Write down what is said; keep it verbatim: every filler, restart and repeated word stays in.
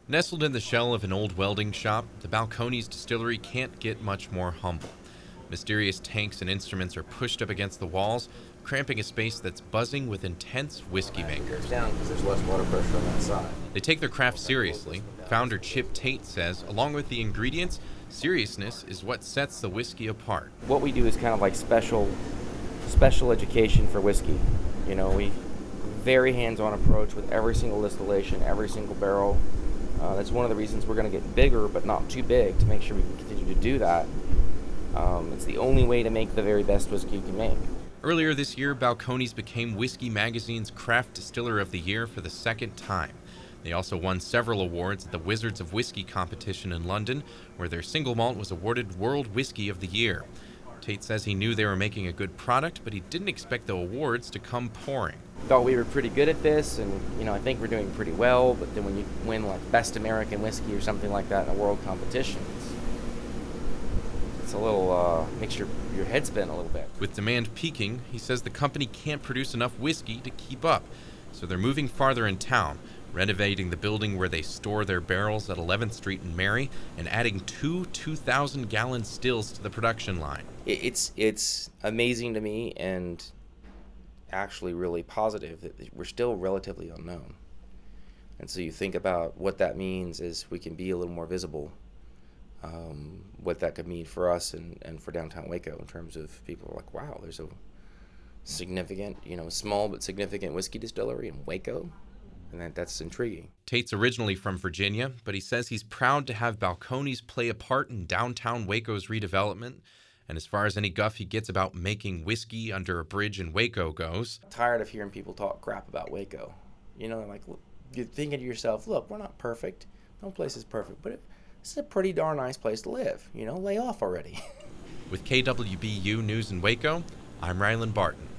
Nestled in the shell of an old welding shop, the Balcones distillery can't get much more humble. Mysterious tanks and instruments are pushed up against the walls, cramping a space that's buzzing with intense whiskey makers. Down because there's less water pressure on that side. They take their craft seriously. Founder Chip Tate says, along with the ingredients, seriousness is what sets the whiskey apart. What we do is kind of like special, special education for whiskey. You know, we very hands-on approach with every single distillation, every single barrel. Uh, that's one of the reasons we're going to get bigger, but not too big, to make sure we can continue to do that. Um, it's the only way to make the very best whiskey you can make. Earlier this year, Balcones became Whiskey Magazine's Craft Distiller of the Year for the second time. They also won several awards at the Wizards of Whiskey competition in London, where their single malt was awarded World Whiskey of the Year. Tate says he knew they were making a good product, but he didn't expect the awards to come pouring. Thought we were pretty good at this, and you know I think we're doing pretty well. But then when you win like Best American Whiskey or something like that in a world competition, it's, it's a little uh, makes your your head spin a little bit. With demand peaking, he says the company can't produce enough whiskey to keep up, so they're moving farther in town, renovating the building where they store their barrels at eleventh Street in Mary, and adding two two thousand gallon stills to the production line. It's it's amazing to me, and actually really positive that we're still relatively unknown. And so you think about what that means is we can be a little more visible, um, what that could mean for us and, and for downtown Waco in terms of people are like, wow, there's a significant, you know, small but significant whiskey distillery in Waco. And that, that's intriguing. Tate's originally from Virginia, but he says he's proud to have Balcones play a part in downtown Waco's redevelopment. And as far as any guff he gets about making whiskey under a bridge in Waco goes, tired of hearing people talk crap about Waco. You know, like you're thinking to yourself, look, we're not perfect. No place is perfect, but it, this is a pretty darn nice place to live. You know, lay off already. With K W B U News in Waco, I'm Rylan Barton.